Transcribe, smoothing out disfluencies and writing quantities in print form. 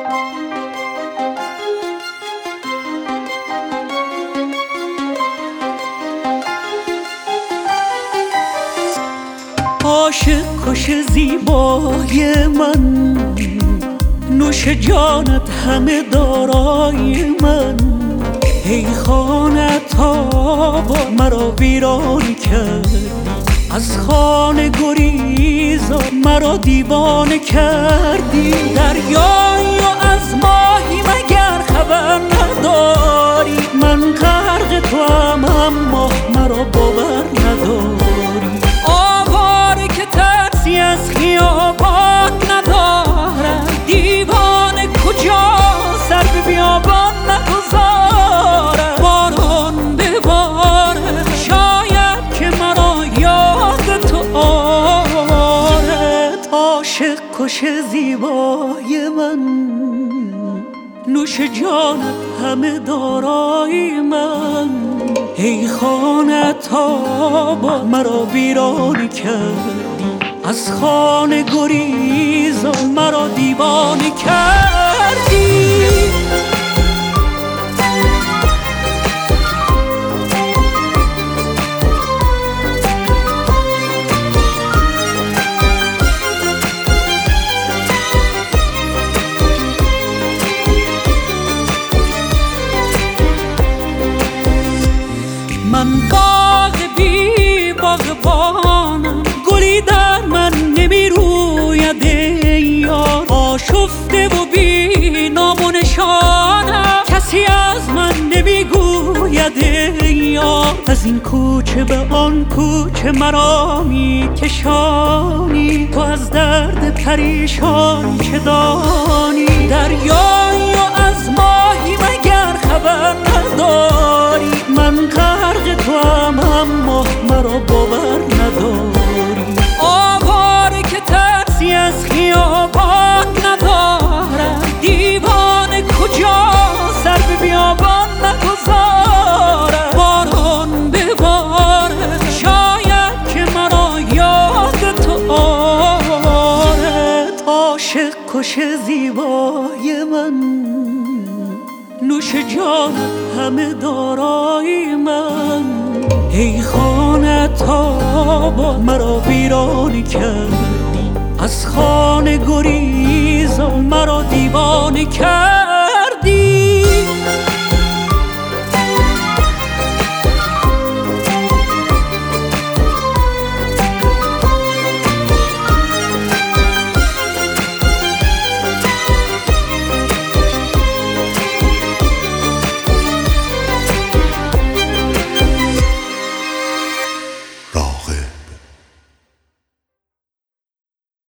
عاشق کش زیبای من، نوش جانت همه دارای من. ای خانه تابا مرا ویران کردی، از خانه گریزا مرا دیوانه کردی. دریایی و از ماهی مگر خبر نداری؟ من غرق توام اما مرا باور نداری. آواره که ترسی از خیابان ندارد، دیوانه کجا سر به بیابان نگذارد. باران ببارد شاید که مرا یاد تو آرد. عاشق کش زیبای من، نوش جانت همه دارای من. ای خانه تابا مرا ویران کردی، از خانه گریزا مرا دیوانه کردی. من باغ بی باغبانم، گلی در من نمی روید ای یار. آشفته و بی نام و نشانم، کسی از من نمی گوید ای یار. از این کوچه به آن کوچه مرا می کشانی، تو از درد پریشانی چه دانی؟ دریایی و از ماهی مگر خبر نداری؟ من غرق توام اما مرا باور نداری. آواره که ترسی از خیابان ندارد، دیوانه کجا سر به بیابان نگذارد. باران ببارد شاید که مرا یاد تو آرد. عاشق کش زیبای من، نوش جانت همه دارای من. ای خانه تابا مرا ویران کردی، از خانه گریزا مرا دیوانه کردی.